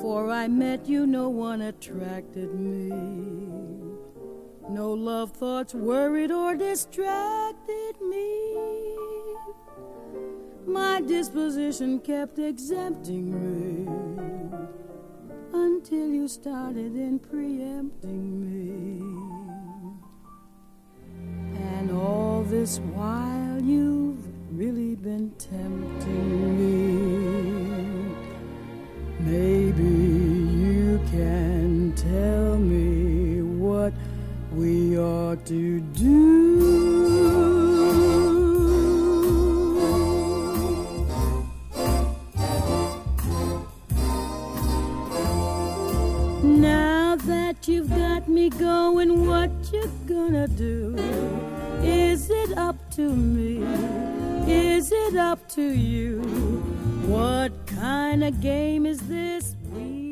Before I met you, no one attracted me. No love thoughts worried or distracted me. My disposition kept exempting me until you started in preempting me. And all this while you've really been tempting me. Maybe you can tell me what we ought to do. Now that you've got me going, what you gonna do? Is it up to me? Is it up to you? What kind of game is this we